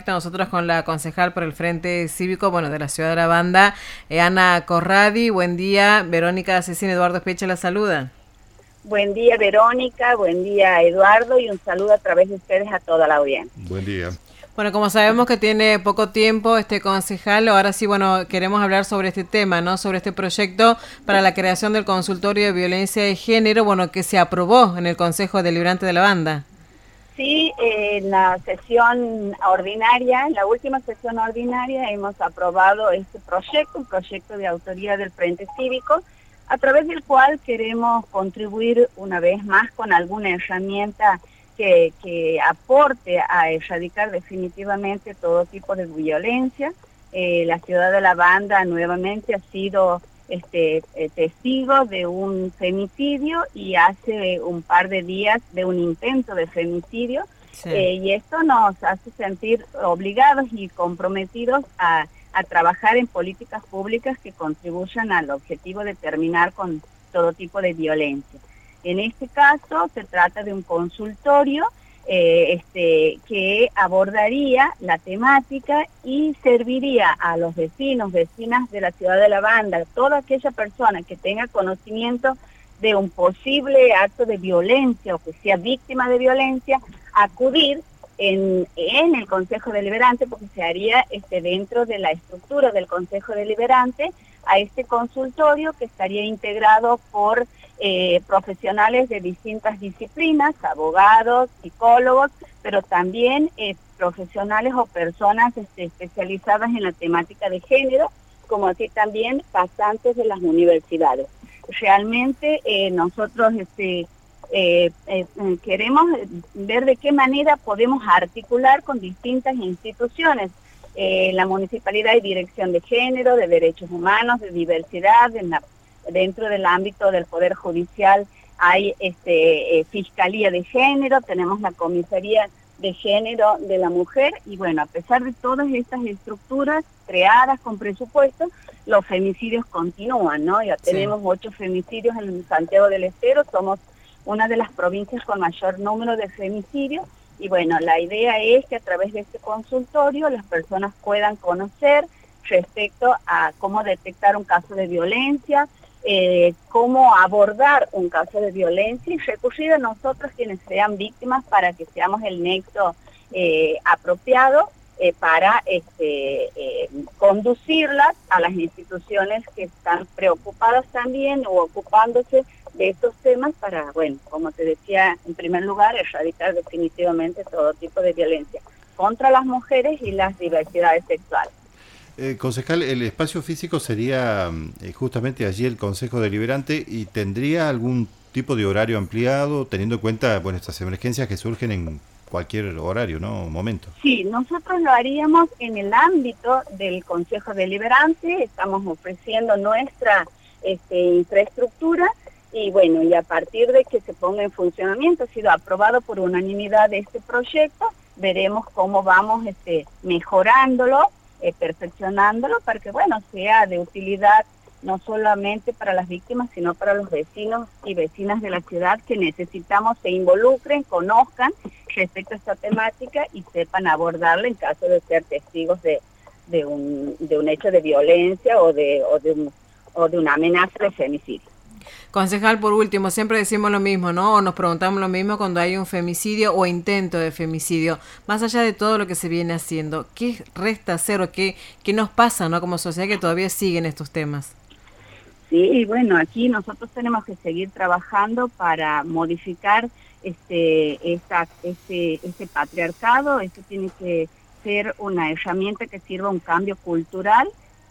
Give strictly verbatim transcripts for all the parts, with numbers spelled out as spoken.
contacto nosotros con la concejal por el Frente Cívico, bueno, de la ciudad de La Banda, eh, Ana Corradi. Buen día, Verónica Cecina, Eduardo Espeche la saluda. Buen día, Verónica, buen día, Eduardo, y un saludo a través de ustedes a toda la audiencia. Buen día. Bueno, como sabemos que tiene poco tiempo este concejal, ahora sí, bueno, queremos hablar sobre este tema, ¿no? Sobre este proyecto para la creación del consultorio de violencia de género, bueno, que se aprobó en el Consejo Deliberante de La Banda. Sí, eh, en la sesión ordinaria, en la última sesión ordinaria, hemos aprobado este proyecto, un proyecto de autoría del Frente Cívico, a través del cual queremos contribuir una vez más con alguna herramienta que, que aporte a erradicar definitivamente todo tipo de violencia. Eh, la ciudad de La Banda nuevamente ha sido este, eh, testigo de un femicidio y hace un par de días de un intento de femicidio, sí. eh, y esto nos hace sentir obligados y comprometidos a a trabajar en políticas públicas que contribuyan al objetivo de terminar con todo tipo de violencia. En este caso se trata de un consultorio eh, este, que abordaría la temática y serviría a los vecinos, vecinas de la ciudad de La Banda, toda aquella persona que tenga conocimiento de un posible acto de violencia o que sea víctima de violencia, acudir En, en el Consejo Deliberante, porque se haría este, dentro de la estructura del Consejo Deliberante, a este consultorio que estaría integrado por eh, profesionales de distintas disciplinas, abogados, psicólogos, pero también eh, profesionales o personas este, especializadas en la temática de género, como así también pasantes de las universidades. Realmente eh, nosotros este, Eh, eh, queremos ver de qué manera podemos articular con distintas instituciones, eh, la municipalidad y dirección de género, de derechos humanos, de diversidad, en la, dentro del ámbito del Poder Judicial hay este, eh, Fiscalía de Género, tenemos la Comisaría de Género de la Mujer, y bueno, a pesar de todas estas estructuras creadas con presupuesto, los femicidios continúan, ¿no? Ya tenemos sí. ocho femicidios en Santiago del Estero, somos una de las provincias con mayor número de femicidios, y bueno, la idea es que a través de este consultorio las personas puedan conocer respecto a cómo detectar un caso de violencia, eh, cómo abordar un caso de violencia y recurrir a nosotros quienes sean víctimas para que seamos el nexo eh, apropiado eh, para este, eh, conducirlas a las instituciones que están preocupadas también o ocupándose de estos temas para, bueno, como te decía, en primer lugar, erradicar definitivamente todo tipo de violencia contra las mujeres y las diversidades sexuales. Eh, concejal, el espacio físico sería eh, justamente allí el Consejo Deliberante, y tendría algún tipo de horario ampliado, teniendo en cuenta, bueno, estas emergencias que surgen en cualquier horario, ¿no? Momento. Sí, nosotros lo haríamos en el ámbito del Consejo Deliberante, estamos ofreciendo nuestra este, infraestructura. Y bueno, y a partir de que se ponga en funcionamiento, ha sido aprobado por unanimidad este proyecto, veremos cómo vamos este, mejorándolo, eh, perfeccionándolo, para que bueno, sea de utilidad no solamente para las víctimas, sino para los vecinos y vecinas de la ciudad que necesitamos se involucren, conozcan respecto a esta temática y sepan abordarla en caso de ser testigos de, de, un, de un hecho de violencia o de, o de, un, o de una amenaza de femicidio. Concejal, por último, siempre decimos lo mismo, ¿no? O nos preguntamos lo mismo cuando hay un femicidio o intento de femicidio. Más allá de todo lo que se viene haciendo, ¿qué resta hacer o qué, qué nos pasa, ¿no? Como sociedad que todavía siguen estos temas. Sí, bueno, aquí nosotros tenemos que seguir trabajando para modificar este, esta, este, este patriarcado. Esto tiene que ser una herramienta que sirva a un cambio cultural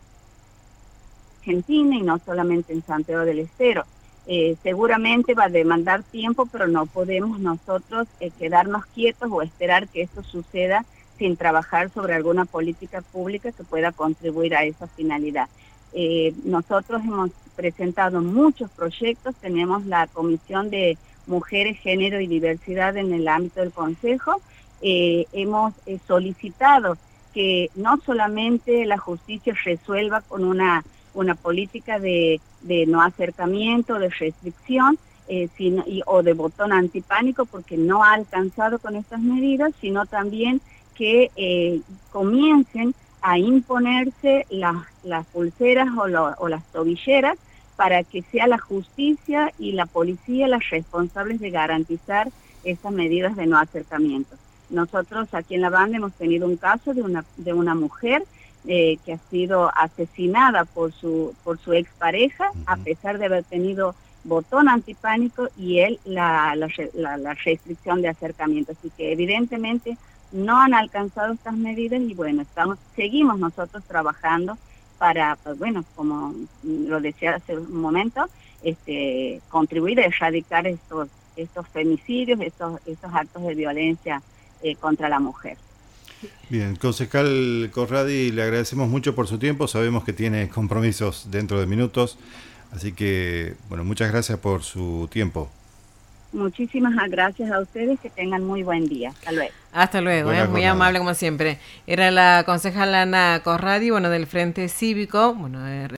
Argentina y no solamente en Santiago del Estero. Eh, seguramente va a demandar tiempo, pero no podemos nosotros eh, quedarnos quietos o esperar que esto suceda sin trabajar sobre alguna política pública que pueda contribuir a esa finalidad. Eh, nosotros hemos presentado muchos proyectos, tenemos la Comisión de Mujeres, Género y Diversidad en el ámbito del Consejo, eh, hemos eh, solicitado que no solamente la justicia resuelva con una una política de, de no acercamiento, de restricción, eh, sino, y, o de botón antipánico, porque no ha alcanzado con estas medidas, sino también que eh, comiencen a imponerse las, las pulseras o, lo, o las tobilleras para que sea la justicia y la policía las responsables de garantizar esas medidas de no acercamiento. Nosotros aquí en la banda hemos tenido un caso de una, de una mujer eh, que ha sido asesinada por su, por su expareja, uh-huh. a pesar de haber tenido botón antipánico y él la, la, la, la restricción de acercamiento. Así que evidentemente no han alcanzado estas medidas y bueno, estamos, seguimos nosotros trabajando para, pues bueno, como lo decía hace un momento, este, contribuir a erradicar estos, estos femicidios, estos, estos actos de violencia eh, contra la mujer. Bien, concejal Corradi, le agradecemos mucho por su tiempo, sabemos que tiene compromisos dentro de minutos, así que, bueno, muchas gracias por su tiempo. Muchísimas gracias a ustedes, que tengan muy buen día. Hasta luego. Hasta luego, eh, muy amable como siempre. Era la concejal Ana Corradi, bueno, del Frente Cívico, bueno, eh,